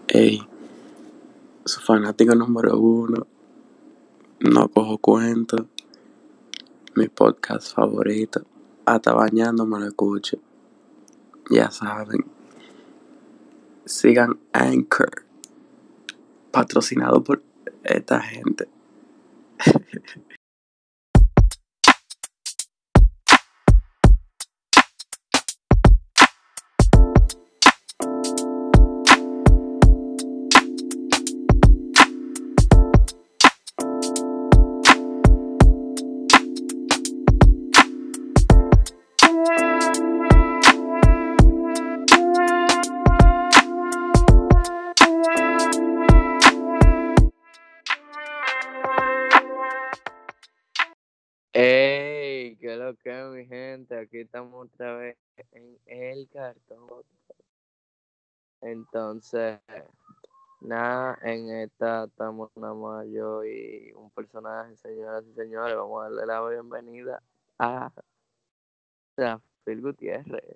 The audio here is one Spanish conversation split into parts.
Ey, su fanático número uno, no cojo cuento, mi podcast favorito, hasta bañándome lo escucho. Ya saben, sigan Anchor, patrocinado por esta gente. ¡Ey! ¿Qué es lo que es, mi gente? Aquí estamos otra vez en el cartón. Entonces, nada, en esta estamos nada más yo y un personaje, señoras y señores. Vamos a darle la bienvenida a Rafael Gutiérrez.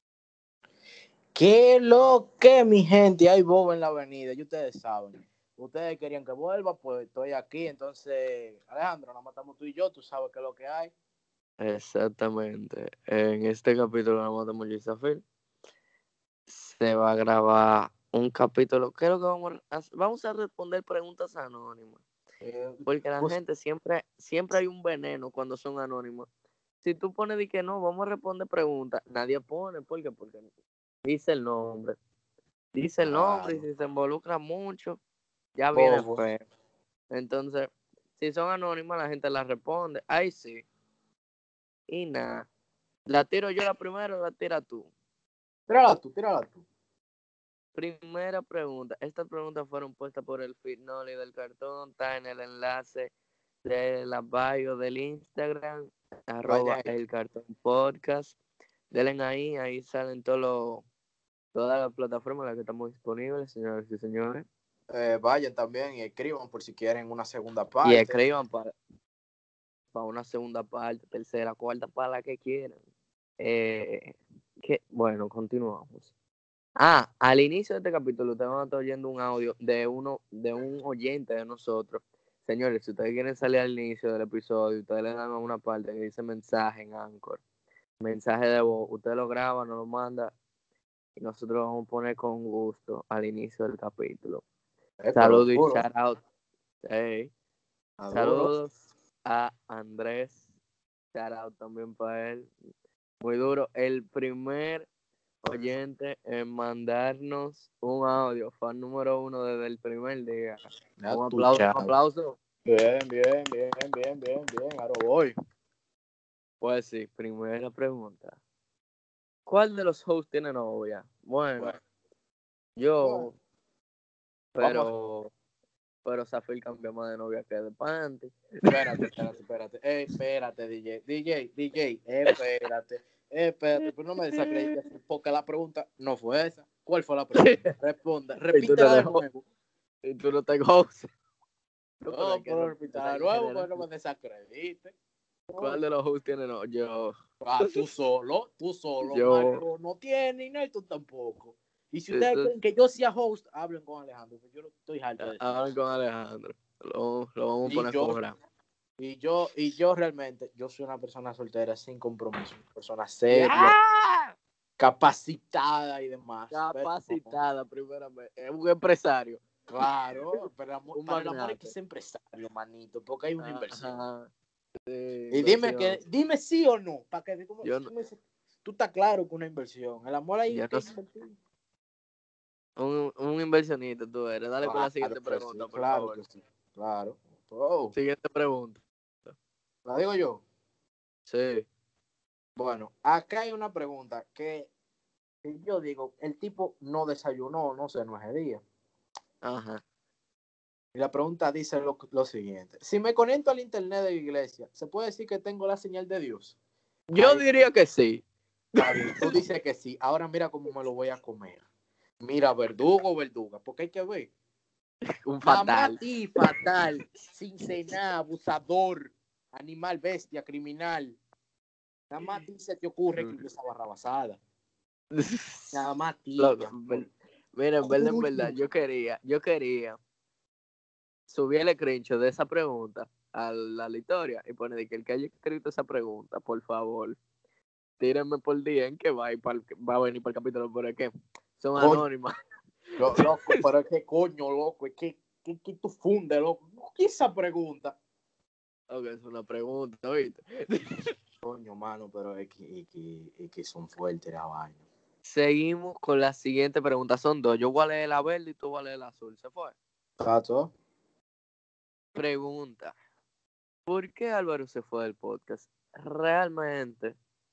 ¿Qué lo que, mi gente? Hay bobo en la avenida, y ustedes saben. Ustedes querían que vuelva, pues estoy aquí. Entonces, Alejandro, nos matamos tú y yo, tú sabes qué es lo que hay. Exactamente. En este capítulo vamos a tener Phil. Se va a grabar un capítulo. ¿Qué es lo que vamos a hacer? Vamos a responder preguntas anónimas. Porque la gente siempre hay un veneno cuando son anónimos. Si tú pones de que no, vamos a responder preguntas, nadie pone. ¿Por qué? Porque dice el nombre. Dice el nombre y si se involucra mucho, ya viene feo. Entonces, si son anónimas, la gente las responde. Ahí sí. Y nada. ¿La tiro yo la primera o la tiras tú? Tírala tú. Primera pregunta. Estas preguntas fueron puestas por el Fitnoli del cartón. Está en el enlace de la bio del Instagram, @ el cartón podcast. Denle ahí salen todas las plataformas en las que estamos disponibles, señores y señores. Vayan también y escriban por si quieren una segunda parte. Y escriban para una segunda parte, tercera, cuarta, para la que quieran. Bueno, continuamos. Al inicio de este capítulo te van a estar oyendo un audio de un oyente de nosotros. Señores, si ustedes quieren salir al inicio del episodio, ustedes le dan a una parte que dice mensaje en Anchor, mensaje de voz, usted lo graba, nos lo manda y nosotros lo vamos a poner con gusto al inicio del capítulo. Saludos y shout out. Saludos a Andrés, shout out también para él. Muy duro. El primer oyente en mandarnos un audio, fan número 1 desde el primer día. Un aplauso. Bien. Ahora voy. Pues sí, primera pregunta. ¿Cuál de los hosts tiene novia? Bueno. Yo, pero Zafir cambió más de novia que de panty. Espérate, DJ, espérate, pero no me desacredites, porque la pregunta no fue esa. ¿Cuál fue la pregunta? Responda, repítela de nuevo. Y tú no te host. No, pero repítela de nuevo, pero no me desacredite. ¿Cuál de los hosts tiene novia? Yo. Tú solo, Yo. Marco no tiene y Nelton tampoco. Y si ustedes creen que yo sea host, hablen con Alejandro, porque yo no estoy harto de eso. Hablen con Alejandro. Lo vamos a poner con gran. Y yo realmente, yo soy una persona soltera sin compromiso, una persona seria, capacitada y demás. Capacitada, primeramente. Es un empresario. Claro, pero para el amor hay que ser empresario, manito, porque hay una inversión. Sí, y dime sí o no, para que tú estás claro que una inversión. El amor hay que invertir. Un inversionista tú eres. Dale con la siguiente pregunta, por favor. Que sí, claro. Siguiente pregunta. ¿La digo yo? Sí. Bueno, acá hay una pregunta que yo digo, el tipo no desayunó, no sé, no es el día. Ajá. Y la pregunta dice lo siguiente. Si me conecto al internet de la iglesia, ¿se puede decir que tengo la señal de Dios? Yo diría que sí. Está bien, tú dices que sí. Ahora mira cómo me lo voy a comer. Mira, verdugo o verduga, porque hay que ver. Un fatal. Fatal, sin cenar, abusador, animal, bestia, criminal. Nada más a ti se te ocurre que esa barrabasada. Nada más a ti. Mira, en verdad, yo quería subir el screenshot de esa pregunta a la historia y poner que el que haya escrito esa pregunta, por favor, tírenme por día en que va a venir para el capítulo, pero es que son Coño. anónimas. Loco, pero es que coño, loco, es que tú fundes, loco. ¿Qué es esa pregunta? Ok, es una pregunta, ¿viste? Coño, mano, pero es que son fuertes la vaina. Seguimos con la siguiente pregunta. Son dos. Yo voy a leer la verde y tú vas a leer la azul. ¿Se fue? ¿Tato? Pregunta. ¿Por qué Álvaro se fue del podcast? Realmente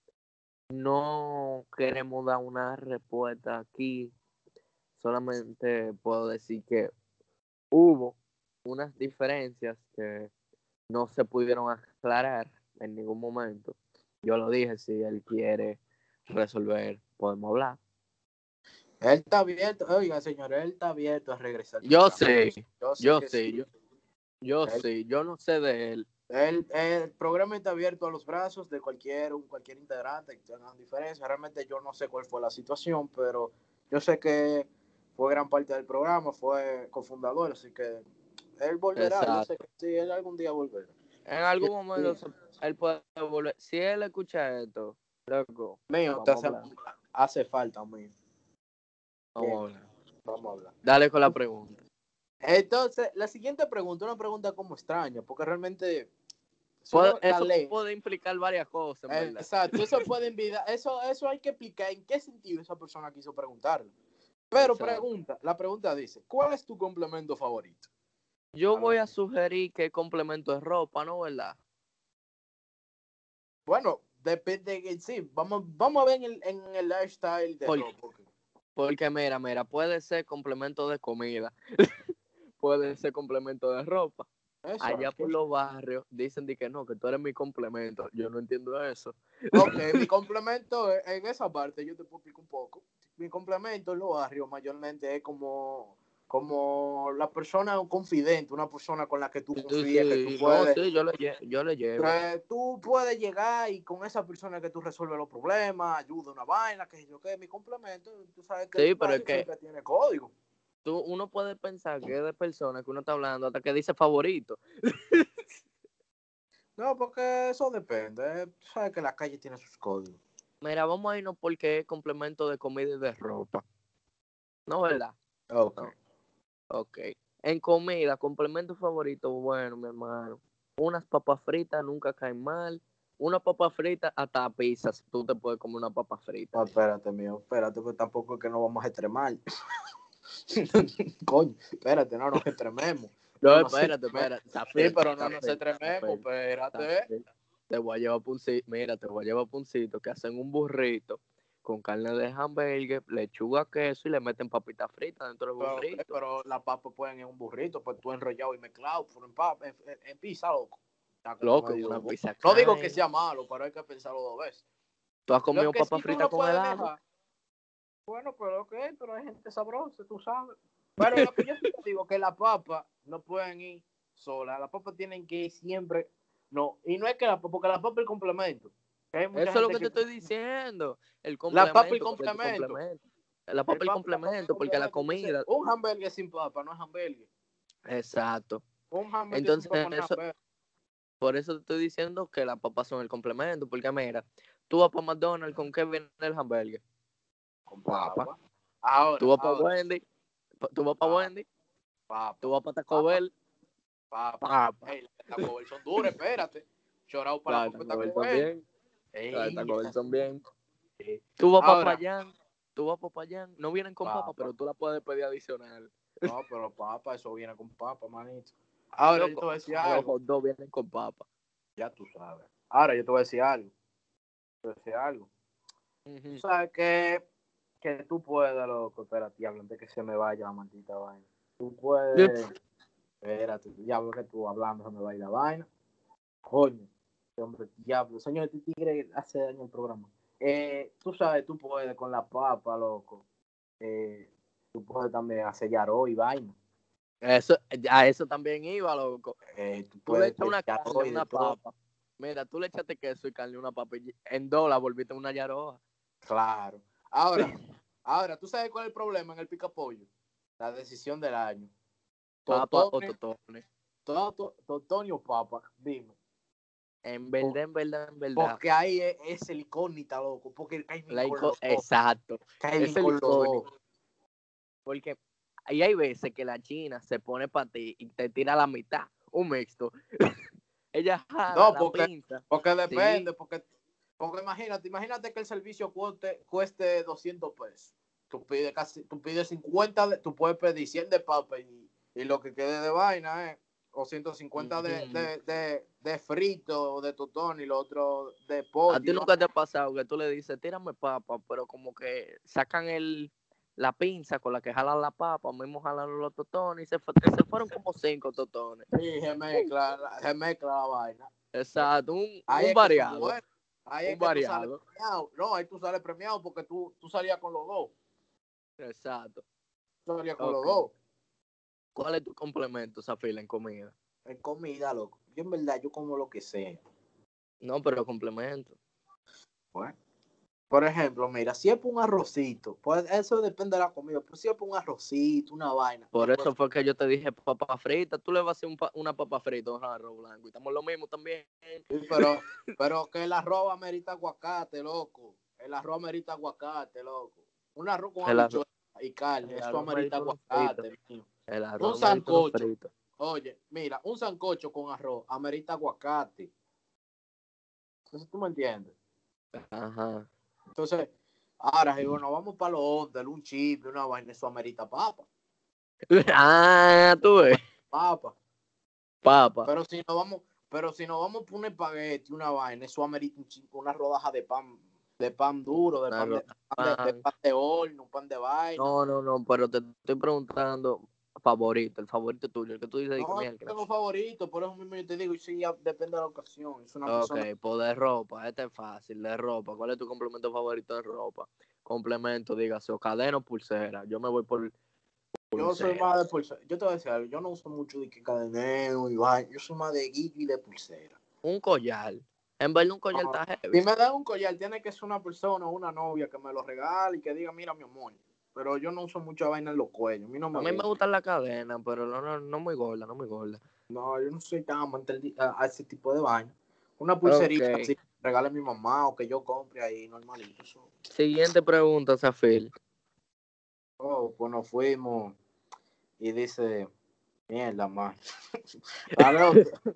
no queremos dar una respuesta aquí. Solamente puedo decir que hubo unas diferencias que no se pudieron aclarar en ningún momento. Yo lo dije, si él quiere resolver, podemos hablar. Él está abierto, oiga, señor, él está abierto a regresar. Yo sé, Yo sé que sí. yo no sé de él. El programa está abierto a los brazos de cualquier integrante que tengan diferencias. Realmente yo no sé cuál fue la situación, pero yo sé que fue gran parte del programa, fue cofundador, así que él volverá. Exacto. Yo sé que sí, él algún día volverá. En algún momento él puede volver. Si él escucha esto, loco, Mío, vamos a hablar. hace falta, mío. Vamos a hablar. Vamos a hablar. Dale con la pregunta. Entonces, la siguiente pregunta, una pregunta como extraña, porque realmente Eso puede implicar varias cosas, en verdad. Exacto, eso puede envidiar, eso hay que explicar en qué sentido esa persona quiso preguntarlo. Pero Exacto. la pregunta dice, ¿cuál es tu complemento favorito? Yo voy a sugerir que complemento de ropa, ¿no, verdad? Bueno, depende de sí, vamos a ver en el lifestyle de ropa. Porque mira, puede ser complemento de comida, puede ser complemento de ropa. Allá por los barrios dicen de que no, que tú eres mi complemento. Yo no entiendo eso. Ok, mi complemento en esa parte, yo te puedo explicar un poco. Mi complemento en los barrios mayormente es como la persona confidente, una persona con la que tú confías, que tú puedes. Sí, yo le llevo. Tú puedes llegar y con esa persona que tú resuelves los problemas, ayuda una vaina, que yo que mi complemento, tú sabes que Sí, el pero es barrio que siempre tiene código. uno puede pensar que es de persona que uno está hablando hasta que dice favorito. No, porque eso depende. Tú sabes que la calle tiene sus códigos. Mira, vamos a irnos porque es complemento de comida y de ropa. ¿No, verdad? Ok. No. Ok. En comida, complemento favorito, bueno, mi hermano. Unas papas fritas nunca caen mal. Una papa frita hasta pizzas. Tú te puedes comer una papa frita. No, espérate, porque tampoco es que nos vamos a extremar. Coño, espérate, no nos extrememos. No, espérate. Sí, pero no nos extrememos, espérate. Te voy a llevar puncito. Mira, te voy a llevar puncito que hacen un burrito con carne de hamburgues, lechuga, queso y le meten papitas fritas dentro del burrito. Pero las papas pueden en un burrito, pues tú enrollado y mezclado, pero en pizza, loco. Loco, una pizza. No digo que sea malo, pero hay que pensarlo dos veces. ¿Tú has comido Lo que papa sí tú frita no con puedes helado? dejar. Bueno, pero hay gente sabrosa, tú sabes. Pero lo que yo sí te digo, que las papas no pueden ir solas, las papas tienen que ir siempre. No, y no es que porque la papa es el complemento. Hay mucha Eso es lo gente que te estoy diciendo. El La papa y complemento. Porque tu complemento. La papa y el La papa y complemento, porque la comida. Un hamburger sin papa no es hamburger. Exacto. Un hamburger sin Entonces, papa no es hamburger. por eso te estoy diciendo que las papas son el complemento. Porque mira, tú vas para McDonald's, ¿con qué viene el hamburger? Con papa. Ahora. Tú vas para Wendy. Tú vas para Wendy. Papa. Tú vas para Taco Bell. Papa. Ey, las Taco Bell son duras, espérate. Chorado para la papa Taco Bell Taco Bell. Taco Bell también. Tú vas para Payán. No vienen con papa, pero tú la puedes pedir adicional. No, pero papa, eso viene con papa, manito. Ahora yo te voy a decir algo. Los hot dogs vienen con papa. Ya tú sabes. Ahora yo te voy a decir algo. Tú sabes que tú puedes, loco. Espérate, hablan de que se me vaya la maldita vaina. Tú puedes. Espérate, diablo, que tú hablando se me va a ir la vaina. Coño, hombre, diablo. Señor, este tigre hace daño al programa. Tú sabes, tú puedes con la papa, loco. Tú puedes también hacer yaró y vaina. A eso también iba, loco. Tú le echas una carne, una papa. Mira, tú le echaste queso y carne, una papa. Y en $2 volviste una yaroa. Claro. Ahora, Ahora, ¿tú sabes cuál es el problema en el picapollo? La decisión del año. Papa o Totones, totones. Totoni o papa, dime. En verdad. Porque ahí es el incógnita, loco. Porque cae bien con los dos. Exacto. Cae bien Es el con los icónico. dos. Porque ahí hay veces que la china se pone para ti y te tira la mitad, un mixto. Ella jala No, la pinza. porque depende. Sí, Porque imagínate que el servicio cueste 200 pesos. Tú pides 50, tú puedes pedir 100 de papa y lo que quede de vaina, o 150 de frito o de totón y lo otro de pollo. a ti nunca te ha pasado que tú le dices, tírame papa, pero como que sacan la pinza con la que jalan la papa, mismo jalan los totones y se fueron como 5 totones. Sí, se mezcla la vaina. Exacto, Ahí un es que son variado. buenos. Ahí Un es que tú sales variado. premiado. No, ahí tú sales premiado porque tú salías con los dos. Exacto. Tú salías con los Ok. dos. ¿Cuál es tu complemento, Zafila, en comida? En comida, loco. Yo en verdad, yo como lo que sea. No, pero complemento. Bueno. Por ejemplo, mira, si es por un arrocito, pues eso depende de la comida, pero si es por un arrocito, una vaina. Por eso fue que yo te dije papa frita. Tú le vas a hacer una papa frita, un arroz blanco. Y estamos lo mismo también. Sí, pero que el arroz amerita aguacate, loco. El arroz amerita aguacate, loco. Un arroz con El arroz, habichuela y carne, el eso arroz amerita merita unos fritos. aguacate, mío. El Un arroz merita unos sancocho, fritos. oye, mira, un sancocho con arroz amerita aguacate. Entonces, ¿tú me entiendes? Ajá. Entonces, ahora, si bueno, vamos para los hoteles, un chip, una vaina, eso amerita papa. Ah, tú ves. Papa. Papa. Pero si no vamos por un espagueti, una vaina, eso amerita una rodaja de pan duro, Una arroz de pan. pan de horno, un pan de vaina. No, pero te estoy preguntando favorito, el favorito tuyo, el que tú dices que No, yo mierda. tengo favorito, por eso mismo yo te digo, y sí, ya depende de la ocasión. Es una Ok, persona. pues de ropa, este es fácil, de ropa. ¿Cuál es tu complemento favorito de ropa? Complemento, dígase, o cadena o pulsera. Yo me voy por Yo soy pulsera. más de pulsera. Yo te voy a decir algo, yo no uso mucho de que cadeneo y vaina. Yo soy más de guillo y de pulsera. Un collar. En verdad un collar No, está si heavy. me dan un collar, tiene que ser una persona o una novia que me lo regale y que diga, mira, mi amor. Pero yo no uso mucha vaina en los cuellos. A mí no A me mí me gusta. gusta la cadena, pero no muy gorda, no muy gorda. No, yo no soy tan amante a ese tipo de vaina. Una Ok. pulserita así, que regale mi mamá o que yo compre ahí normalito. Eso. Siguiente pregunta, Zafil. Oh, pues nos fuimos y dice, mierda, man. La leo,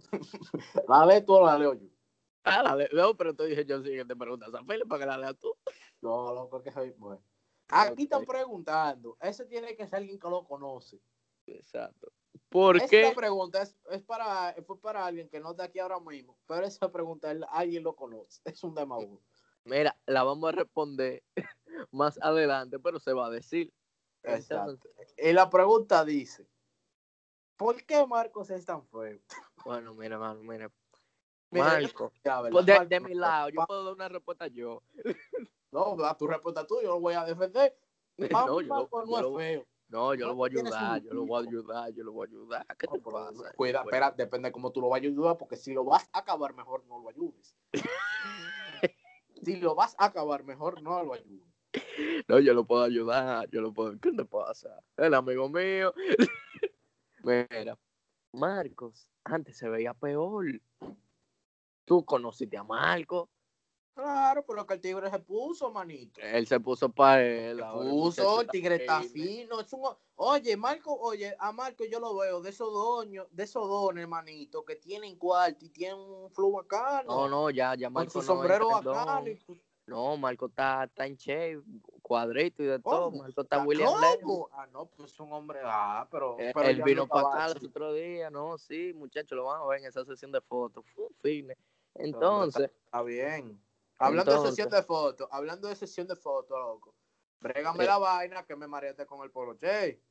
la leo tú o la leo yo. Ah, dale, no, pero te dije yo siguiente pregunta, Zafil, para que la leas tú. No, loco, que soy bueno. Aquí están Ok, preguntando, ese tiene que ser alguien que lo conoce. exacto. ¿Por Esta qué? pregunta fue para alguien que no está aquí ahora mismo, pero esa pregunta alguien lo conoce. Es un demagogo. Mira, la vamos a responder más adelante, pero se va a decir. Exacto. Entonces, Y la pregunta dice, ¿por qué Marcos es tan feo? bueno, mira, mano, mira. Mira, yo Marco, ya, pues ¿verdad? de Marco, mi lado, yo puedo dar una respuesta yo. no, da tu respuesta tú, yo lo voy a defender. Para No, mí Marco no es feo. yo lo Marco voy a tiene su ayudar, gustico. yo lo voy a ayudar. ¿Qué No, te pero pasa? cuida, Bueno. espera, depende de cómo tú lo vayas a ayudar, porque si lo vas a acabar, mejor no lo ayudes. Si lo vas a acabar, mejor no lo ayudes. No, yo lo puedo ayudar, ¿qué te pasa? El amigo mío. Mira, Marcos, antes se veía peor. Tú conociste a Marcos, Claro, pero que el tigre se puso, manito. él se puso para él, Se ahora el muchacho puso, el está tigre está firme. fino. Oye, a Marco yo lo veo de esos dones, manito, que tienen cuarto y tienen un flow bacano, No, ya con su Marcos no entra sombrero en bacano. don. No, Marcos está en shape, cuadrito y de todo. ¿Cómo? Marcos está William Levy. ¿Cómo? Ah, no, pues un hombre, pero Él ya no vino para estaba acá así. los otros días, no, sí, muchachos, lo van a ver en esa sesión de fotos. Fine. El hombre Entonces, está bien. entonces, Hablando de sesión de fotos, loco. Brégame eh, la vaina que me mareaste con el Polo Che.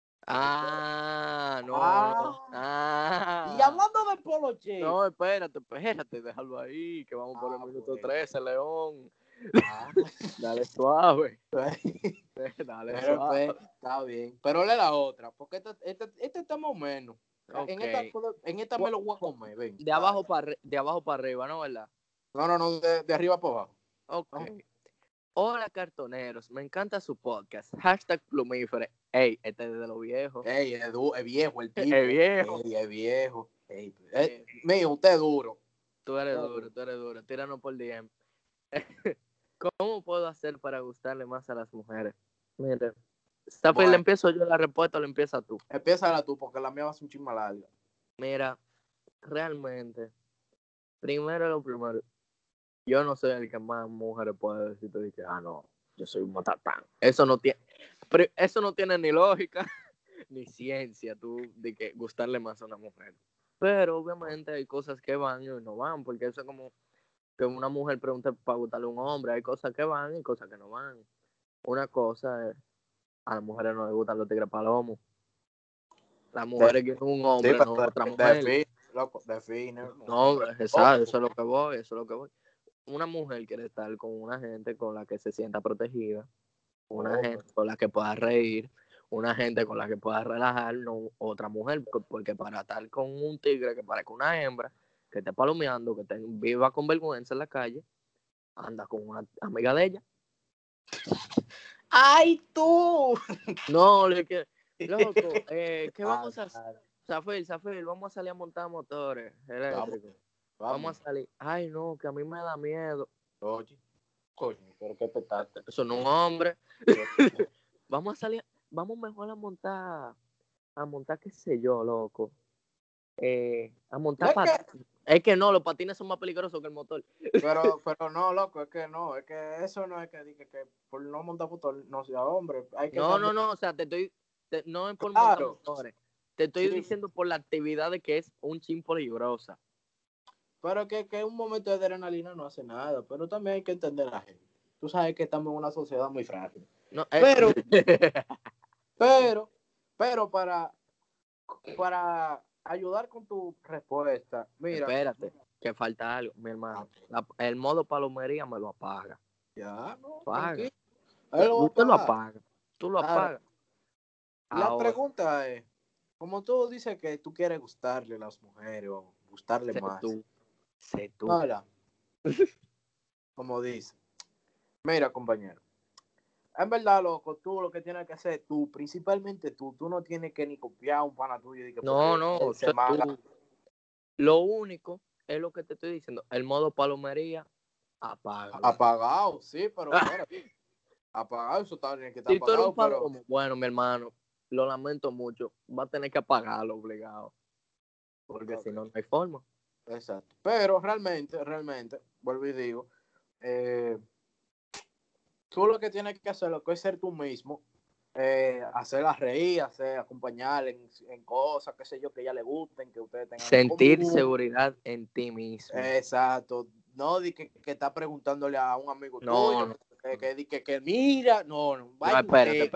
no. Ah, y Ah, hablando de Polo Che. no, espérate, déjalo ahí, que vamos por el minuto Bueno. 13, León. Ah, Dale suave, dale pero suave. pues, está bien. Pero lee la otra, porque esta está más o menos. Ok. En esta me lo voy a comer, ven. De abajo para arriba, ¿no, verdad? No, de arriba para abajo. Ok. ¿No? Hola cartoneros, me encanta su podcast. Hashtag plumífere. Ey, este es de lo viejo. Ey, es viejo el tipo. Es viejo. Ey, es viejo. Ey, mío, usted es duro. Tú eres duro. Tíranos por DM. ¿Cómo puedo hacer para gustarle más a las mujeres? Mire, Bueno. ¿le empiezo yo la respuesta o le empieza tú? Empieza tú, porque la mía va a ser un chisme larga. Mira, realmente, primero lo primero, yo no soy el que más mujeres puede decirte de que, no, yo soy un matatán. Eso no tiene ni lógica ni ciencia, tú, de que gustarle más a una mujer. Pero obviamente hay cosas que van y no van, porque eso es como que una mujer pregunte para gustarle a un hombre. Hay cosas que van y cosas que no van. Una cosa es, a las mujeres no les gustan los tigres palomos. Las mujeres quieren un hombre, no otra mujer. Define. No, exacto, eso es lo que voy. Una mujer quiere estar con una gente con la que se sienta protegida, una gente con la que pueda reír, una gente con la que pueda relajar, no otra mujer, porque para estar con un tigre que parezca una hembra, que esté palomeando, que viva con vergüenza en la calle, anda con una amiga de ella. ¡Ay, tú! No, loco, ¿qué vamos a hacer? Zafir, vamos a salir a montar motores eléctricos. Vamos a salir. Ay, no, que a mí me da miedo. Oye, coño, pero qué petaste. Eso no es un hombre. Vamos a salir, vamos mejor a montar, qué sé yo, loco. A montar patines. Es que no, los patines son más peligrosos que el motor. Pero no, loco, es que eso no es que por no montar motor no sea hombre. Hay que No, o sea, no es por montar motores. Te estoy diciendo por la actividad de que es un chin peligrosa. Pero que un momento de adrenalina no hace nada, pero también hay que entender a la gente. Tú sabes que estamos en una sociedad muy frágil. No, pero para ayudar con tu respuesta, mira. Espérate, que falta algo, mi hermano. El modo palomería me lo apaga. Ya, no, Apaga. tranquilo. Usted lo apaga. Tú lo apagas. La pregunta es, como tú dices que tú quieres gustarle a las mujeres o gustarle más. Sé tú. Hola. Como dice. Mira, compañero. En verdad, loco, tú lo que tienes que hacer, principalmente tú no tienes que ni copiar a un pana tuyo. Y que No, tú. Lo único es lo que te estoy diciendo. El modo palomería, apágalo. Apagado, sí, pero espérate. Apagado, eso tiene que estar si apagado, tú eres pero... Bueno, mi hermano, lo lamento mucho. Va a tener que apagarlo obligado. Porque si no, no hay forma. Exacto. Pero realmente, vuelvo y digo, tú lo que tienes que hacer, lo que es ser tú mismo, hacerla reír, acompañarla en cosas, qué sé yo, que a ella le gusten, que ustedes tengan sentir seguridad en ti mismo. Exacto. No di que está preguntándole a un amigo tuyo, no. que mira, no, espérate.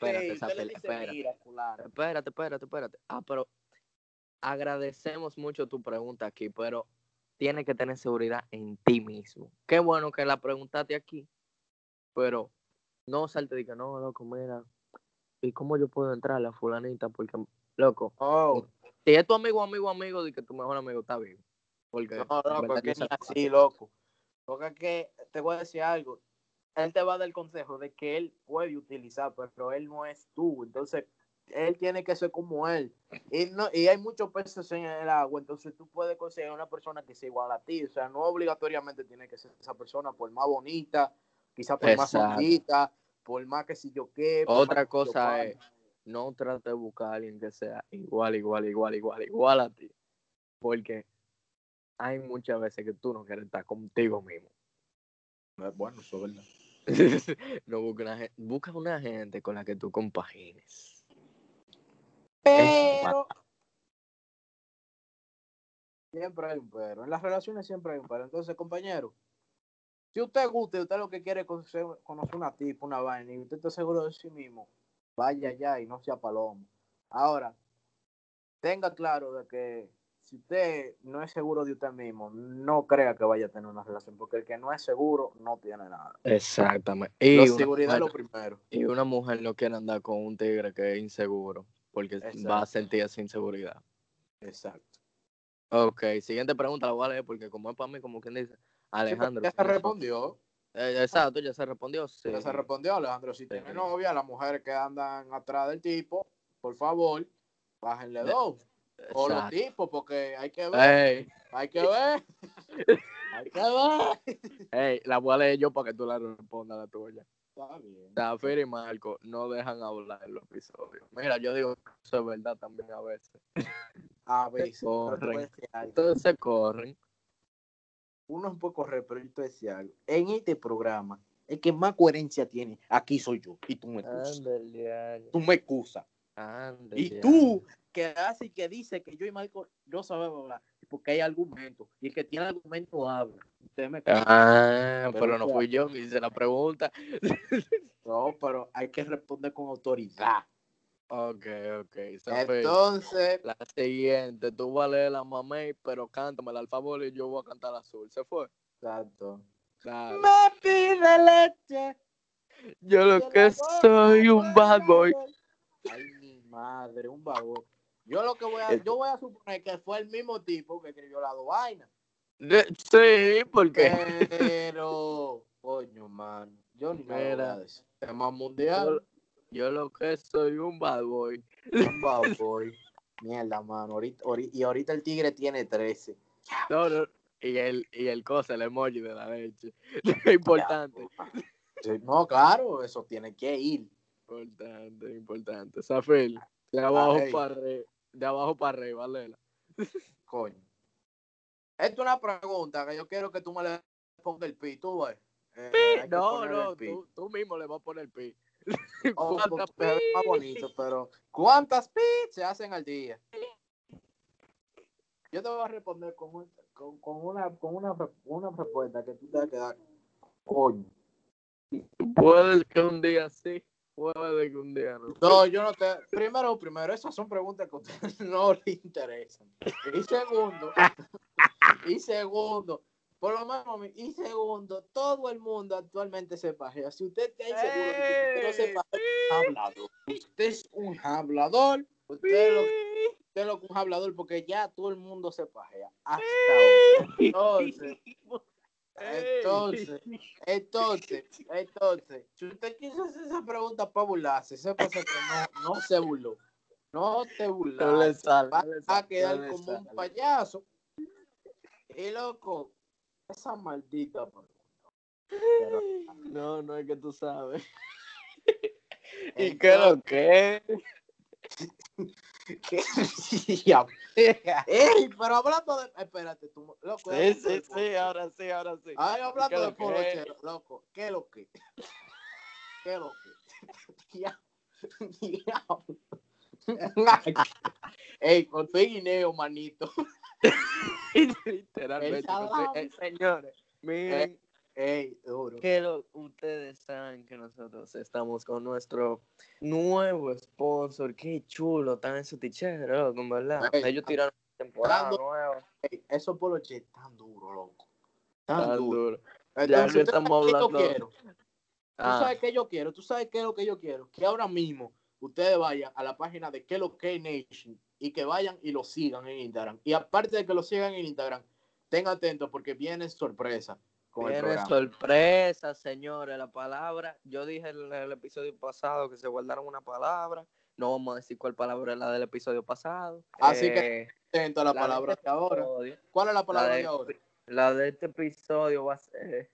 Espérate. Pero agradecemos mucho tu pregunta aquí, pero tienes que tener seguridad en ti mismo. Qué bueno que la preguntaste aquí, pero no salte de que no, loco, mira, ¿y cómo yo puedo entrar a la fulanita? Porque, loco, si es tu amigo, de que tu mejor amigo está vivo. Porque, no, loco, es que ni así, loco. Porque es que te voy a decir algo. Él te va a dar el consejo de que él puede utilizar, pero él no es tú. Entonces, él tiene que ser como él. Y hay muchos peces en el agua, entonces tú puedes conseguir una persona que sea igual a ti. O sea, no obligatoriamente tiene que ser esa persona, por más bonita, quizás por más bonita, por más que si yo qué. Otra cosa es, no trate de buscar a alguien que sea igual a ti. Porque hay muchas veces que tú no quieres estar contigo mismo. Bueno, eso es verdad. No busca una gente con la que tú compagines. Pero siempre hay un pero. En las relaciones siempre hay un pero. Entonces, compañero, si usted gusta y usted lo que quiere es conocer una tipa, una vaina, y usted está seguro de sí mismo, vaya allá y no sea palomo. Ahora, tenga claro de que si usted no es seguro de usted mismo, no crea que vaya a tener una relación, porque el que no es seguro no tiene nada. Exactamente. La seguridad es lo primero. Y una mujer no quiere andar con un tigre que es inseguro, porque va a sentir esa inseguridad. Exacto. Ok, siguiente pregunta, la voy a leer porque como es para mí, como quien dice, Alejandro. Sí, ya se respondió. Exacto, ya se respondió. Sí. Ya se respondió, Alejandro. Si tiene novia, las mujeres que andan atrás del tipo, por favor, bájenle dos. O los tipos, porque hay que ver. Ey, Hay que ver. Hay que ver. ey, la voy a leer yo para que tú la respondas la tuya. Está bien. Zafir y Marco no dejan hablar en los episodios. Mira, yo digo que eso es verdad también a veces. A veces. Corren. pero te voy a decir algo. Entonces se corren. Uno no puede correr, pero yo te decía algo. En este programa, el que más coherencia tiene, aquí soy yo. Y tú me excusas. Ándale, Tú me excusas. ándale. Y tú, que hace y que dice que yo y Marco no sabemos hablar, porque hay argumentos. Y el que tiene argumentos habla. Usted me excusa. Pero no fui yo que hice la pregunta. No, pero hay que responder con autoridad. Ok. Zafir, Entonces, la siguiente, tú vas a leer la mamey, pero cántamela al favor y yo voy a cantar la azul. ¿Se fue? exacto. Dale. Me pide leche. Yo lo que soy un bad boy. Ay, mi madre, un babón. Yo voy a suponer que fue el mismo tipo que escribió las dos vainas. Sí, porque Pero, coño, mano, yo ni me lo voy a decir. Tema mundial, yo lo que soy un bad boy. un babón. Mierda, mano. Ahorita el tigre tiene 13. No, y el cosa, el emoji de la leche. Importante. No, claro, eso tiene que ir. Importante. Zafir, de abajo Ey. para arriba, léela. Coño. Esta es una pregunta que yo quiero que tú me le pongas el pi, tú ves. Hay que ponerle el pi. tú mismo le vas a poner el pi. ¿Cuántas pi? Es más bonito, pero ¿cuántas pi se hacen al día? Yo te voy a responder con una respuesta que tú te vas a quedar, coño. Puede que un día sí, puede que un día no. No, yo no te... Primero, esas son preguntas que a ustedes no les interesan. Y segundo, por lo menos a mí, y segundo, todo el mundo actualmente se pajea. Si usted está seguro de que usted no se pajea, hablador. Usted es un hablador. Usted es un hablador porque ya todo el mundo se pajea. Hasta ahora. Entonces, si usted quiso hacer esa pregunta para burlarse, sepa que no se burló. No te burlas. No le sale, Vas no le a sale, quedar no le como un sale. payaso. Y loco, esa maldita pero, No es que tú sabes. ¿Y entonces, qué es lo que? Ey, pero hablando de. Espérate, tú, loco. Sí, ahora sí. Ay, hablando de ¿Qué polochero, loco. ¿Qué es lo que? ¿Qué es lo que? Diablo. Ey, con tu guineo, manito. Literalmente. Señores, miren. Ey, duro. Ustedes saben que nosotros estamos con nuestro nuevo sponsor. Qué chulo, están esos ticheros, loco, en verdad. Ey, Ellos tiraron una temporada nueva. Ey, esos poloches tan duro, loco. Tan duro. Ya Entonces, que ¿usted sabe estamos qué yo hablando. quiero? ¿Tú sabes qué yo quiero? ¿Tú sabes qué es lo que yo quiero? Que ahora mismo ustedes vayan a la página de Que Lo Que Nation y que vayan y lo sigan en Instagram. Y aparte de que lo sigan en Instagram, estén atentos porque viene sorpresa con el programa. Sorpresa, señores, la palabra. Yo dije en el episodio pasado que se guardaron una palabra. No vamos a decir cuál palabra es la del episodio pasado. Así que atento a la palabra de ahora. ¿Cuál es la palabra de ahora? La de este episodio va a ser...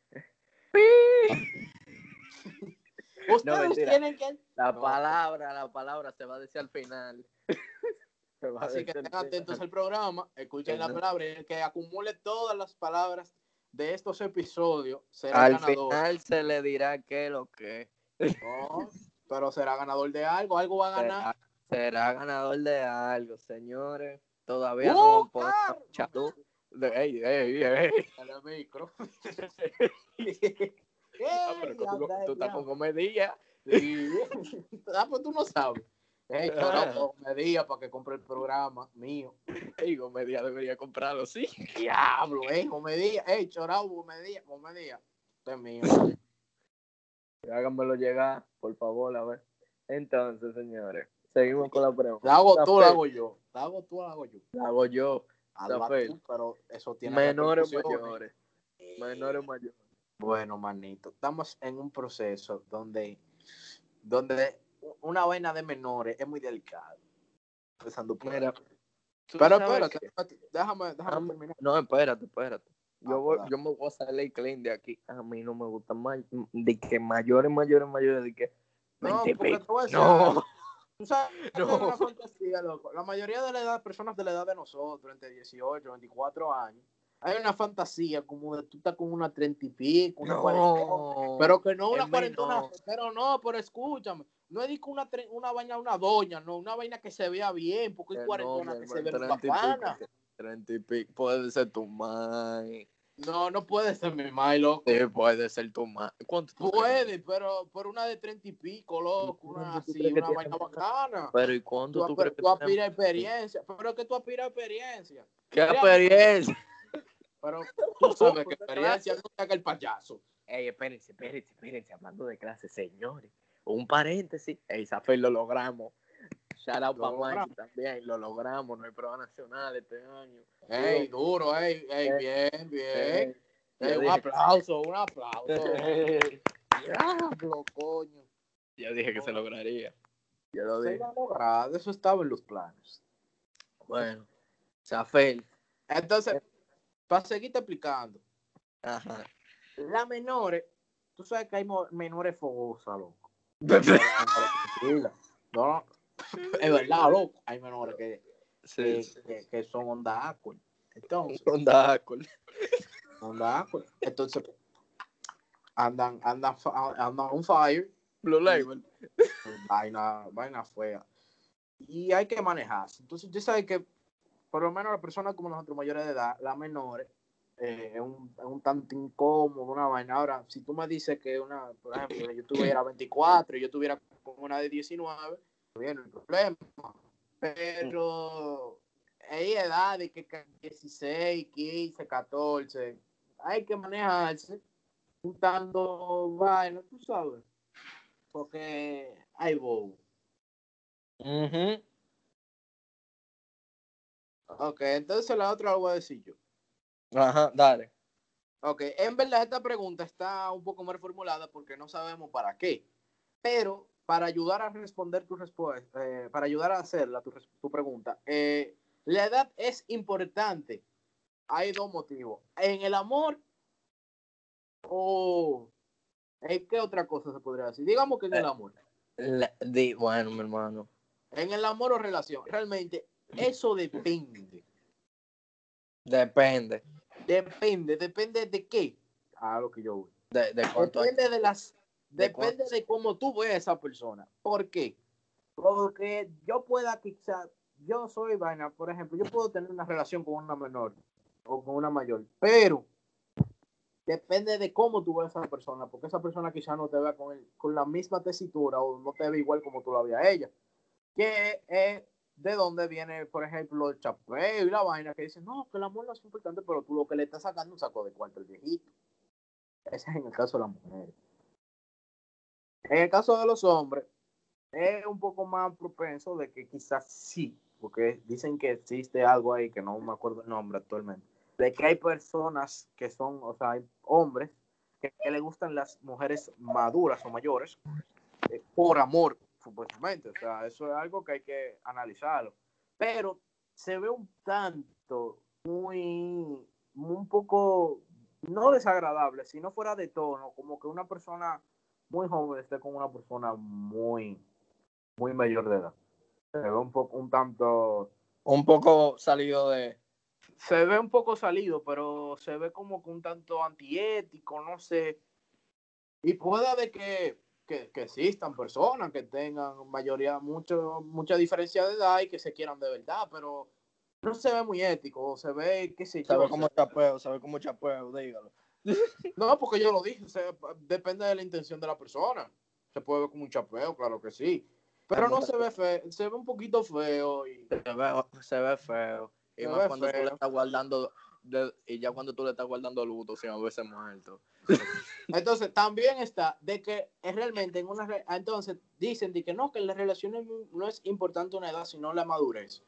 Ustedes tienen que... La palabra se va a decir al final. Así que estén atentos al programa, escuchen la palabra y el que acumule todas las palabras de estos episodios será al ganador. Al final se le dirá qué es lo que. No, pero será ganador de algo va a ganar. Será ganador de algo, señores. Todavía no podemos escuchar. Ey. El micro. Tú estás con comedia. Pues tú no sabes. Chorao, comedia para que compre el programa mío. Ey, comedia debería comprarlo, sí. Diablo, comedia. Chorao, comedia. Este es mío. Háganmelo llegar, por favor, a ver. Entonces, señores, seguimos con la pregunta. La hago tú, la hago yo. La hago tú, la hago yo. La hago yo. Hazla tú, pero eso tiene menores repercusiones. mayores. Bueno, manito, estamos en un proceso donde una vaina de menores es muy delicado. Empezando por Mira, ahí. tú Pero sabes espérate, déjame que terminar. no, espérate. Pues, Yo me voy a salir clean de aquí. A mí no me gusta más de que mayores, de que no, 20 porque pico. te voy a decir No, algo. Tú sabes que hay no. una fantasía, loco. La mayoría de la edad, personas de la edad de nosotros, entre 18 24 años, hay una fantasía como de tú estás con una 30 y pico, una 40, No, pero que no una en mí cuarentona, no. pero escúchame, no es de que una vaina, una doña, no, una vaina que se vea bien, porque hay Que no, mi cuarentona que se hermano, ven 30 y pico. bacanas. 30 y pico. Puede ser tu mai. No, no puede ser mi mai, Sí, loco. puede ser tu mai. ¿Cuánto tú crees? Puede, pero por una de 30 y pico, ¿Y loco, una cuánto tú así, crees que una tiene? vaina bacana. Pero ¿y cuánto tú crees que Tú tiene? aspiras a experiencia, pero que tú aspiras a experiencia. ¿Qué Mira, experiencia? pero tú sabes que Pues, experiencia no saca el payaso. Ey, espérense, hablando de clases, señores. Un paréntesis, ey, Zafir, lo logramos. Shout out Lo para logramos. Mikey también, lo logramos, no hay prueba nacional este año. Ey, duro, ey, Eh, bien, bien. yo Un dije, aplauso, un aplauso. Diablo, coño. yo dije que se lograría. Yo lo Se dije. iba a lograr, eso estaba en los planes. Bueno, Zafir, Entonces, para seguirte explicando, ajá. las menores, tú sabes que hay menores fogosas, loco. Tranquila. No, es verdad, loco. Hay menores Sí, que son onda aqua. Entonces, onda alcohol. onda aqua. Entonces, andan on fire. Blue Y Label. vaina fea. Y hay que manejarse. Entonces, tú sabes que, por lo menos las personas como nosotros mayores de edad, las menores, es un tanto incómodo, una vaina. Ahora, si tú me dices que por ejemplo, yo tuviera 24 y yo tuviera con una de 19, bien, no hay problema. Pero hay edades que 16, 15, 14, hay que manejarse juntando vaina, tú sabes, porque hay bobo. Uh-huh. Ok, entonces la otra lo voy a decir yo. Ajá, dale. Ok, en verdad esta pregunta está un poco mal formulada porque no sabemos para qué, pero para ayudar a responder tu respuesta, para ayudar a hacerla tu pregunta, la edad es importante. Hay dos motivos. En el amor o en qué otra cosa se podría decir. Digamos que en el amor. Bueno, mi hermano. En el amor o relación. Realmente eso depende. Depende. Depende de qué. A lo que yo voy. De cuánto hay. Depende de cómo tú ves a esa persona. ¿Por qué? Porque yo pueda quizás, yo soy vaina, por ejemplo, yo puedo tener una relación con una menor o con una mayor, pero depende de cómo tú ves a esa persona, porque esa persona quizás no te vea con la misma tesitura o no te ve igual como tú la ves a ella. Que es de dónde viene, por ejemplo, el chapeo y la vaina que dicen, no, que el amor no es importante, pero tú lo que le estás sacando un saco de cuarto el viejito. Ese es en el caso de las mujeres. En el caso de los hombres, es un poco más propenso de que quizás sí, porque dicen que existe algo ahí que no me acuerdo el nombre actualmente, de que hay personas que son, o sea, hay hombres que le gustan las mujeres maduras o mayores por amor, supuestamente, o sea, eso es algo que hay que analizarlo, pero se ve un tanto un poco, no desagradable, sino fuera de tono, como que una persona muy joven esté con una persona muy mayor de edad. Se ve Un poco salido de. se ve un poco salido, pero se ve como que un tanto antiético, no sé. Y puede de que existan personas que tengan mucha diferencia de edad y que se quieran de verdad, pero no se ve muy ético, se ve, qué sé yo. Sabe como chapeo, dígalo. No, porque yo lo dije, depende de la intención de la persona. Se puede ver como un chapeo, claro que sí. Pero no se ve feo, se ve un poquito feo y Se ve feo. Y se más ve cuando tú le feo. estás guardando. Y ya cuando tú le estás guardando luto, sin haberse muerto. Entonces, también está de que realmente entonces dicen de que no, que en las relaciones no es importante una edad, sino la madurez.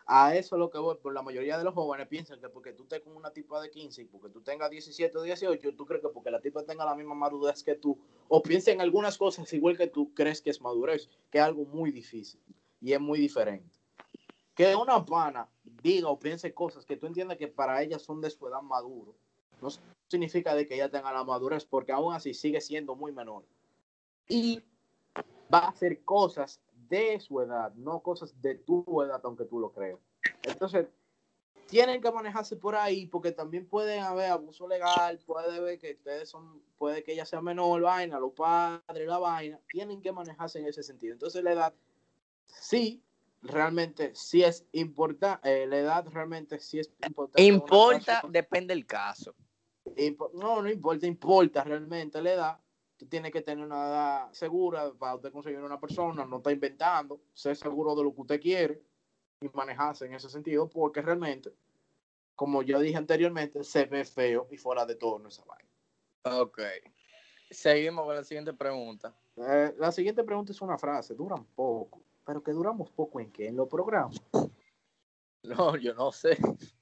a eso es lo que voy, por la mayoría de los jóvenes piensan que porque tú estés con una tipa de 15 y porque tú tengas 17 o 18, tú crees que porque la tipa tenga la misma madurez que tú, o piensa en algunas cosas igual que tú crees que es madurez, que es algo muy difícil y es muy diferente. Que una pana diga o piense cosas que tú entiendes que para ella son de su edad maduro, no significa de que ella tenga la madurez, porque aún así sigue siendo muy menor. Y va a hacer cosas de su edad, no cosas de tu edad, aunque tú lo creas. Entonces, tienen que manejarse por ahí, porque también pueden haber abuso legal, puede ver que ustedes son, puede que ella sea menor, vaina, los padres, la vaina, tienen que manejarse en ese sentido. Entonces, la edad sí, realmente sí es importante, la edad realmente sí es importante. Importa, depende del caso. No importa, importa realmente la edad. Tú tienes que tener una edad segura para usted conseguir una persona, no está inventando, ser seguro de lo que usted quiere y manejarse en ese sentido, porque realmente, como yo dije anteriormente, se ve feo y fuera de tono esa vaina. Ok. Seguimos con la siguiente pregunta. La siguiente pregunta es una frase, duran poco, pero que duramos poco ¿en qué? En los programas. No, yo no sé.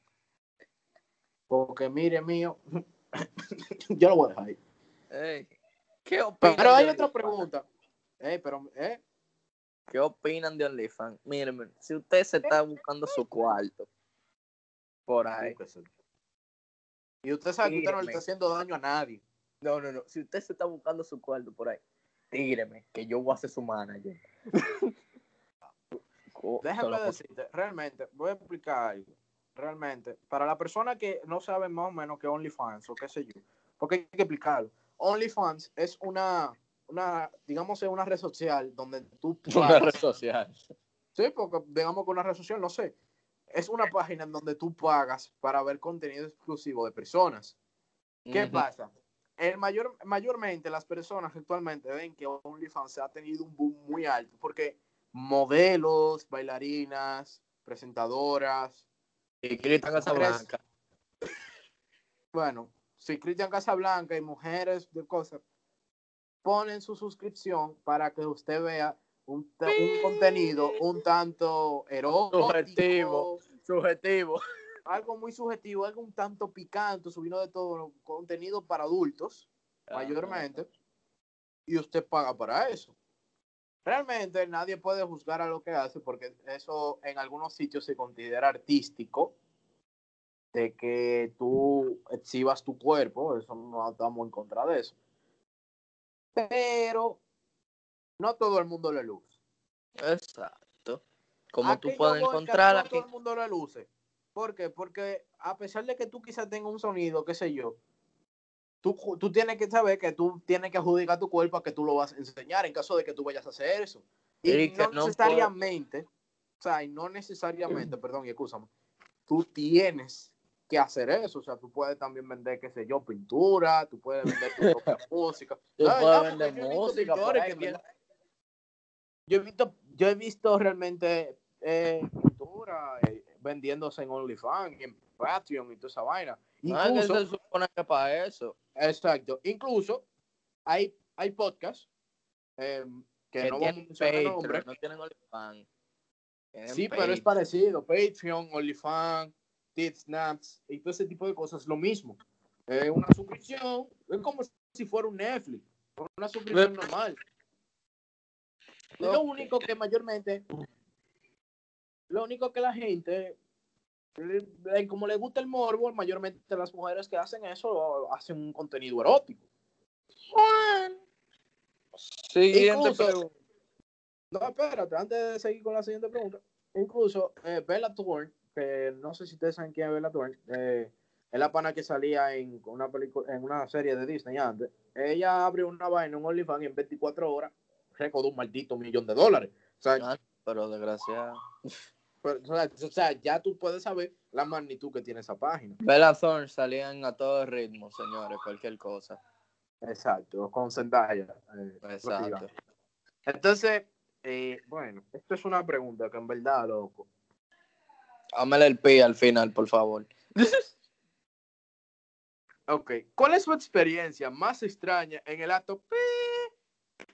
Porque mire mío, yo lo voy a dejar ahí. Hey, ¿qué opinan Pero hay de otra OnlyFans? pregunta. ¿Qué opinan de OnlyFans? Miren, si usted se está buscando su cuarto por ahí, Búsquese. Y usted sabe que usted no le está haciendo daño a nadie. No. Si usted se está buscando su cuarto por ahí, tíreme, que yo voy a ser su manager. Déjame decirte, realmente, voy a explicar algo. Realmente, para la persona que no sabe más o menos que OnlyFans o qué sé yo, porque hay que explicarlo. OnlyFans es digamos, es una red social donde tú pagas. Una red social. Sí, porque digamos que una red social, no sé. Es una página en donde tú pagas para ver contenido exclusivo de personas. ¿Qué pasa? Mayormente las personas actualmente ven que OnlyFans ha tenido un boom muy alto porque modelos, bailarinas, presentadoras Y Cristian Casablanca. Bueno, si Cristian Casablanca y mujeres de cosas ponen su suscripción para que usted vea un contenido un tanto erótico, subjetivo. algo muy subjetivo, algo un tanto picante, subido de todo, contenido para adultos, mayormente, y usted paga para eso. Realmente nadie puede juzgar a lo que hace porque eso en algunos sitios se considera artístico, de que tú exhibas tu cuerpo, eso no estamos en contra de eso. Pero no todo el mundo le luce. Exacto. Como ¿A tú qué yo puedes voy que encontrar no aquí. todo el mundo le luce? ¿Por qué? Porque a pesar de que tú quizás tengas un sonido, qué sé yo, tú tienes que saber que tú tienes que adjudicar tu cuerpo a que tú lo vas a enseñar en caso de que tú vayas a hacer eso. Y no necesariamente, perdón, y excúsame, tú tienes que hacer eso. O sea, tú puedes también vender, qué sé yo, pintura, tú puedes vender tu propia música. Tú puedes vender música por ahí, Yo he visto realmente pintura vendiéndose en OnlyFans, en Patreon y toda esa vaina. No, es que se supone que para eso. Exacto. Incluso hay podcasts que no vamos a mencionar Patreon, nombres. no tienen OnlyFans. Sí, pero es parecido. Patreon, OnlyFans, Snaps y todo ese tipo de cosas. Lo mismo. Una suscripción. Es como si fuera un Netflix. Una suscripción normal. Lo único que mayormente, lo único que la gente, como le gusta el morbo, mayormente las mujeres que hacen eso hacen un contenido erótico. Siguiente Incluso, pregunta. no, espérate, antes de seguir con la siguiente pregunta. Incluso Bella Thorne, que no sé si ustedes saben quién es Bella Thorne, es la pana que salía en una película, en una serie de Disney antes. Ella abrió una vaina, un OnlyFans, y en 24 horas recaudó un maldito $1,000,000. O sea, pero desgraciado. O sea, ya tú puedes saber la magnitud que tiene esa página. Bella Thorne salían a todo ritmo, señores, cualquier cosa. Exacto, con Zendaya. Exacto. Entonces, bueno, esto es una pregunta que en verdad, loco. Hámele el pi al final, por favor. Ok, ¿cuál es su experiencia más extraña en el acto?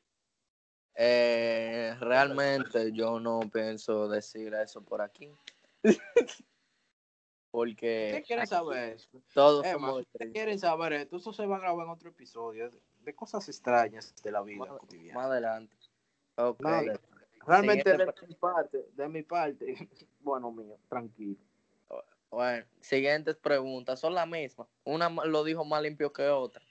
Realmente yo no pienso decir eso por aquí. Porque ¿Qué quieren aquí saber eso? todos Más, somos si ustedes tristes. quieren saber esto, eso se va a grabar en otro episodio de cosas extrañas de la vida Más cotidiana. adelante. Ok. Nada. Realmente Siguiente de mi parte, bueno, mío, tranquilo. Bueno, siguientes preguntas son las mismas. Una lo dijo más limpio que otra.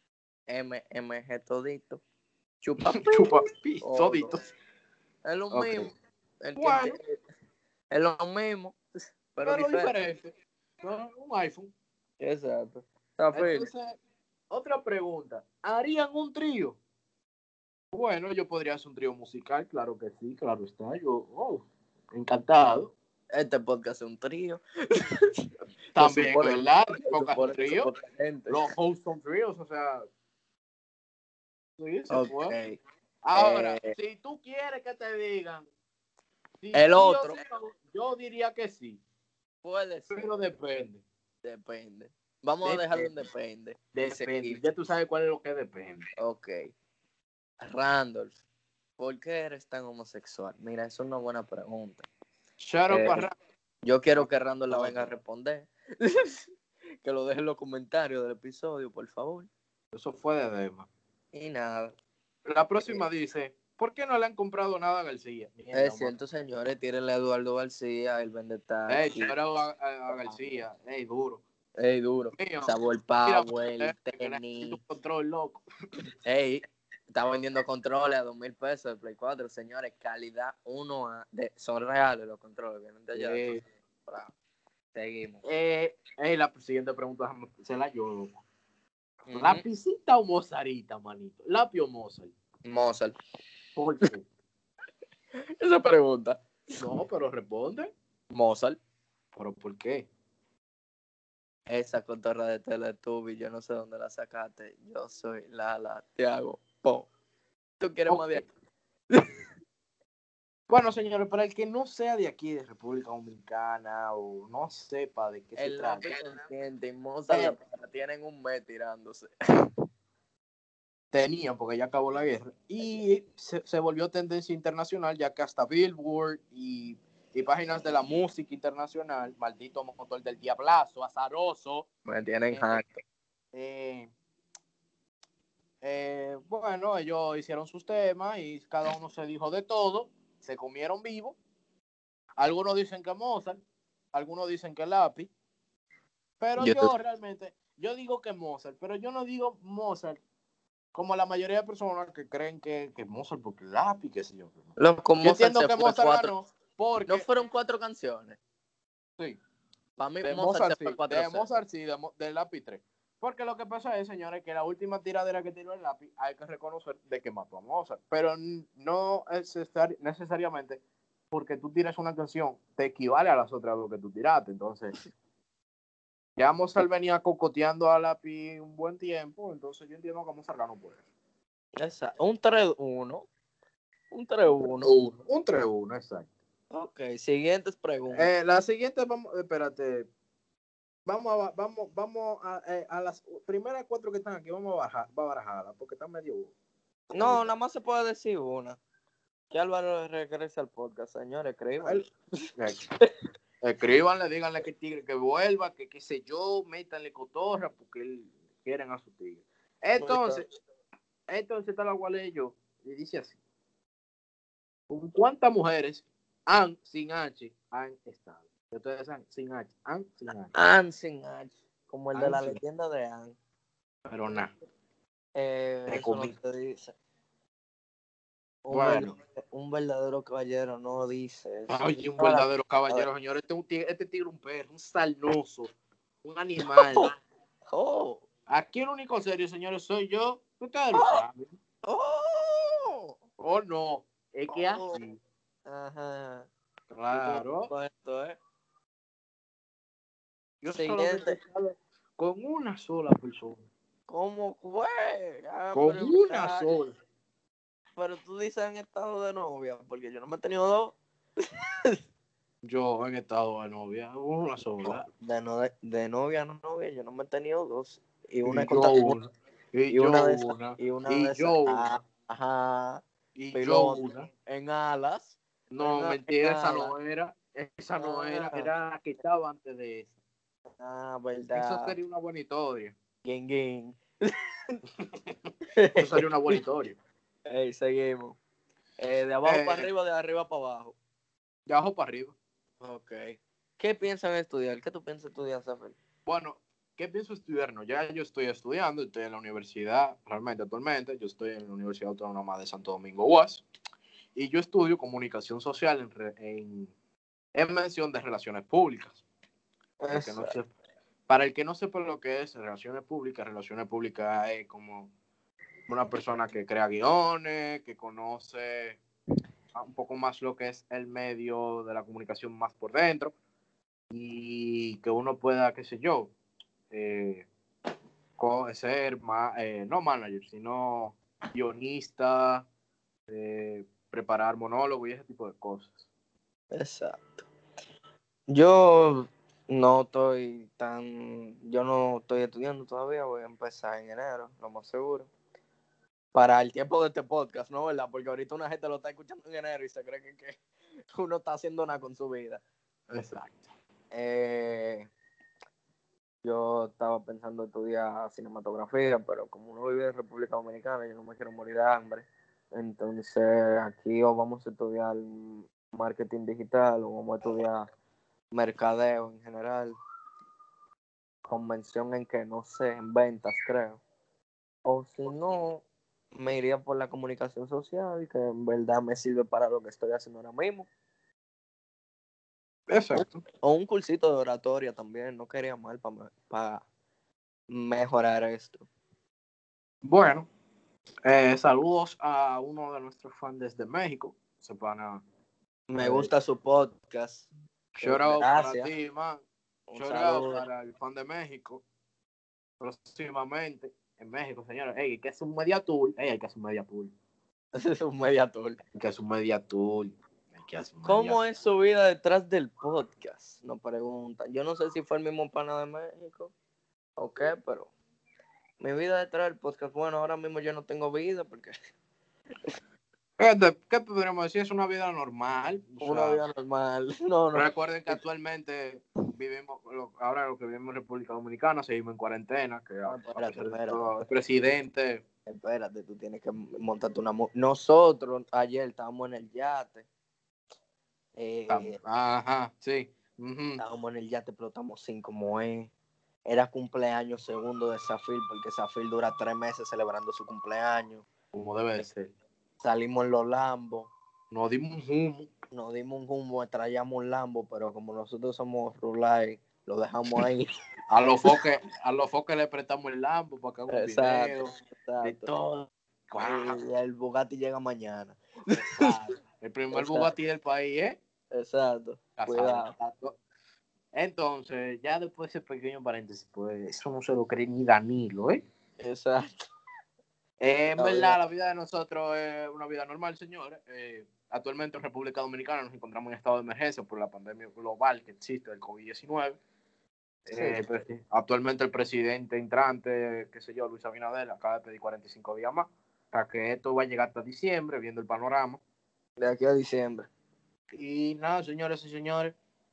MG todito. Chupa Chupa, todo. toditos. Es lo Ok. mismo. El que Bueno, es lo mismo, pero pero diferente. diferente. ¿No? Un iPhone. Exacto. Está feliz. Entonces, otra pregunta. ¿Harían un trío? Bueno, yo podría hacer un trío musical, claro que sí, claro está. Encantado. Este podcast es un trío. También, supone- ¿verdad? Se Pocas supone que tríos. somos gente. Los hosts son tríos, o sea, sí, se Ok. puede. Ahora, Eh, si tú quieres que te digan, si el sí otro o si no, yo diría que sí, puede ser. pero depende. Depende. Vamos a dejarlo en depende. Y Depende. seguimos. Ya tú sabes cuál es lo que depende. Ok. Randolph, ¿por qué eres tan homosexual? Mira, es una buena pregunta. Shout out para Yo quiero que Randolph la venga a responder. Que lo deje en los comentarios del episodio, por favor. Eso fue de Dema. Y nada. La próxima dice, ¿por qué no le han comprado nada a García? Mierda, Es cierto, señores, tírenle a Eduardo García, el vende taxi. shout out a García. Duro. Ey, duro. Mío, Sabor mira, Power, que necesito tenis. un control, loco. Ey, está vendiendo controles a 2,000 pesos de Play 4, señores. Calidad 1A. Son reales los controles, vienen de allá. Sí. Bravo. Seguimos. La siguiente pregunta, déjame hacerla yo, loco. Ujú. ¿Lapicita o Mozarita, manito? ¿Lápiz o Mozart? Mozart. ¿Por qué? Esa pregunta. No, pero responde. Mozart. ¿Pero por qué? Esa cotorra de Teletubby, yo no sé dónde la sacaste. Yo soy Lala, te hago po. ¿Tú quieres más de Ok. aquí? Bueno, señores, para el que no sea de aquí, de República Dominicana, o no sepa de qué se El trata, lápiz consciente y Mozart Eh. la para tienen un mes tirándose. tenían, porque ya acabó la guerra, y se volvió tendencia internacional, ya que hasta Billboard y páginas de la música internacional, maldito motor del diablazo, azaroso, Me tienen eh, harto. bueno, ellos hicieron sus temas y cada uno se dijo de todo, se comieron vivo. Algunos dicen que Mozart, algunos dicen que Lápiz, pero yo digo que Mozart, pero yo no digo Mozart como la mayoría de personas que creen que Mozart porque Lápiz, qué sé yo. Loco, Yo Mozart entiendo se que fue Mozart 4. ganó porque ¿No fueron 4 canciones? sí, Para mí de Mozart se Mozart fue sí, 4. de Mozart sí, de Lápiz 3. Porque lo que pasa es, señores, que la última tiradera que tiró el Lápiz hay que reconocer de que mató a Mozart, pero no es necesariamente porque tú tiras una canción te equivale a las otras dos que tú tiraste. Entonces, ya Mozart venía cocoteando a Lápiz un buen tiempo, entonces yo entiendo que Mozart ganó por eso. Un 3-1. Un 3-1. Un 3-1, exacto. Ok, siguientes preguntas. La siguiente, espérate. Vamos a las primeras 4 que están aquí, vamos a barajarlas, porque están medio. No, nada más se puede decir una. Que Álvaro regrese al podcast, señores, escriban. Escríbanle, díganle que tigre que vuelva, que qué sé yo, métanle cotorra, porque él quieren a su tigre. Entonces está la cual yo, y dice así: ¿con cuántas mujeres sin H han estado? Ustedes saben, sin H, sin H. Anne sin H, como el de la sin- leyenda de Anne. Pero nada. Eso no se dice. Bueno. Un verdadero caballero no dice eso. Ay, un verdadero caballero, señor. Este tigre, un perro, un sarnoso, un animal. Oh. Aquí el único serio, señores, soy yo. Ustedes lo saben. Oh, no. Es que así. Ajá. Claro. Yo Siguiente. solamente con una sola persona. ¿Cómo fue? Con una sola. Pero tú dices en estado de novia, porque yo no me he tenido 2. Yo en estado de novia, una sola. De novia a novia, yo no me he tenido 2. Y una Y yo una. Y yo una. Y yo una. Ajá. Y yo Pilón una. en alas. No, en mentira, esa alas. no era. Esa no era, Ah. era la que estaba antes de esa. Ah, Eso verdad. sería una buena historia. Ging, ging. Eso sería una buena historia. Ey, seguimos. De abajo para arriba, de arriba para abajo. De abajo para arriba. Ok. ¿Qué piensan estudiar? ¿Qué tú piensas estudiar, Zafel? Bueno, ¿qué pienso estudiar? No, ya yo estoy estudiando, estoy en la universidad, realmente actualmente, yo estoy en la Universidad Autónoma de Santo Domingo, UAS, y yo estudio comunicación social en mención de relaciones públicas. Para el que no sepa lo que es relaciones públicas es como una persona que crea guiones, que conoce un poco más lo que es el medio de la comunicación más por dentro y que uno pueda, qué sé yo, ser no manager, sino guionista, preparar monólogos y ese tipo de cosas. Exacto. Yo no estoy estudiando todavía, voy a empezar en enero, lo más seguro. Para el tiempo de este podcast, ¿no? ¿Verdad? Porque ahorita una gente lo está escuchando en enero y se cree que uno está haciendo nada con su vida. Exacto. Yo estaba pensando estudiar cinematografía, pero como uno vive en República Dominicana, yo no me quiero morir de hambre. Entonces, aquí o vamos a estudiar marketing digital o vamos a estudiar mercadeo en general. Convención en que no sé, en ventas, creo. O si no, me iría por la comunicación social, que en verdad me sirve para lo que estoy haciendo ahora mismo. Exacto. O un cursito de oratoria también, no quería mal para mejorar esto. Bueno, saludos a uno de nuestros fans desde México. Me gusta su podcast. Shout out para Gracias. ti, man. Un Shout out saludo. para el fan de México. Próximamente en México, señores. Ey, hay que hacer un media tour. Hay que hacer un media tour. Ese es un media tour. Hay que hacer un media tour. ¿Cómo es su vida detrás del podcast? Nos preguntan. Yo no sé si fue el mismo pana de México o qué, pero mi vida detrás del podcast. Bueno, ahora mismo yo no tengo vida porque ¿Qué podríamos decir? Es una vida normal. una vida normal. No. Recuerden que actualmente ahora lo que vivimos en República Dominicana, seguimos en cuarentena, que a pesar de todo, el presidente. Espérate, tú tienes que montarte una. Nosotros ayer estábamos en el yate. Ajá, sí. Uh-huh. Estábamos en el yate, pero estamos sin como es. Era cumpleaños segundo de Zafir, porque Zafir dura 3 meses celebrando su cumpleaños. Como debe de ser. Salimos en los Lambos. Nos dimos un humo. Traíamos un Lambo, pero como nosotros somos Rulay, lo dejamos ahí. A los foques le prestamos el Lambo para que haga un video. De todo. Y el Bugatti llega mañana. El primer Bugatti del país, ¿eh? Exacto. Cuidado. Entonces, ya después de ese pequeño paréntesis, pues eso no se lo cree ni Danilo, ¿eh? Exacto. En verdad, la vida de nosotros es una vida normal, señores. Actualmente en República Dominicana nos encontramos en estado de emergencia por la pandemia global que existe del COVID-19. Sí. Actualmente el presidente entrante, qué sé yo, Luis Abinader, acaba de pedir 45 días más, para que esto va a llegar hasta diciembre, viendo el panorama. De aquí a diciembre. Y nada, señores y señores,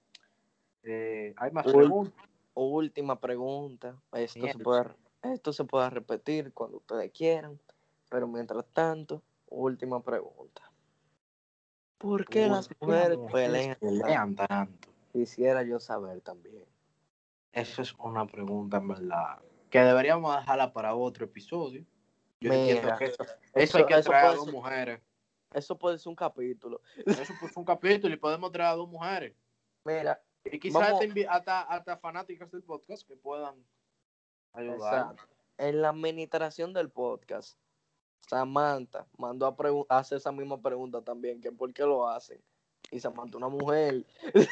hay más preguntas. Última pregunta. Esto se puede repetir cuando ustedes quieran, pero mientras tanto, última pregunta. ¿Por qué las mujeres pelean tanto? Quisiera yo saber también. Eso es una pregunta, en verdad, que deberíamos dejarla para otro episodio. Yo entiendo que eso hay que traer a 2 mujeres. Eso puede ser un capítulo. Eso pues un capítulo y podemos traer a 2 mujeres. Mira, y quizás hasta fanáticas del podcast que puedan ayudar. Exacto. En la administración del podcast, Samantha mandó a hacer esa misma pregunta también, que por qué lo hacen. Y Samantha, una mujer.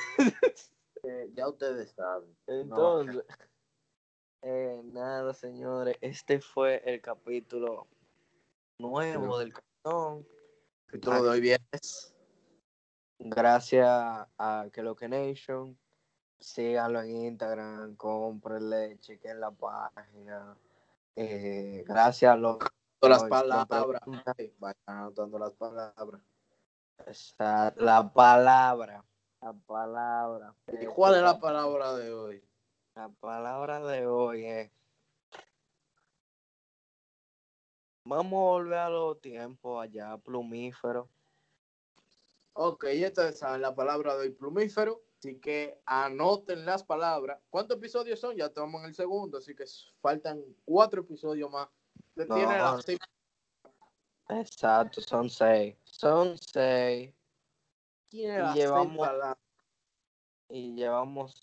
Ya ustedes saben. Entonces, nada, señores, este fue el capítulo nuevo del cartón. Capítulo de hoy viernes. Gracias a Que Nation. Síganlo en Instagram, cómprenle, chequen la página. Gracias a los las palabras. Vayan anotando las palabras. La palabra. La palabra. ¿Y cuál es la palabra de hoy? La palabra de hoy es. Vamos a volver a los tiempos allá, plumífero. Ok, ya ustedes saben la palabra de hoy, plumífero. Así que anoten las palabras. ¿Cuántos episodios son? Ya estamos en el segundo, así que faltan 4 episodios más. Usted tiene No, las 6. exacto, son 6. Son 6. Tiene Y las 6 llevamos, palabras. y llevamos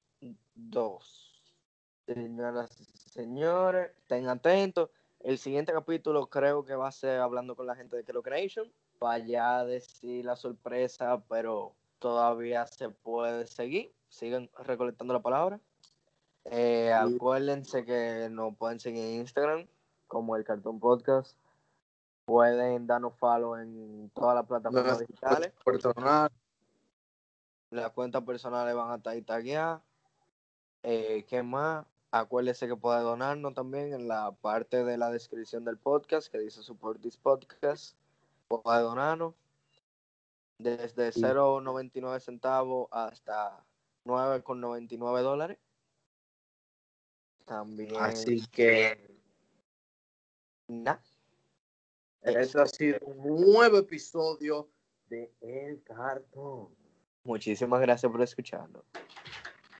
2. Señoras y señores, estén atentos. El siguiente capítulo creo que va a ser hablando con la gente de Croc Nation. Para ya decir la sorpresa, pero todavía se puede seguir. Sigan recolectando la palabra. Acuérdense que nos pueden seguir en Instagram como El Cartón Podcast. Pueden darnos follow en todas las plataformas digitales. Personal. Las cuentas personales van a estar ahí tagueadas. ¿Qué más? Acuérdese que puede donarnos también en la parte de la descripción del podcast que dice Support this Podcast. Puede donarnos desde 0.99 centavos hasta $9.99. También. Así que Nada. este ha sido un nuevo episodio de El Cartón. Muchísimas gracias por escucharnos.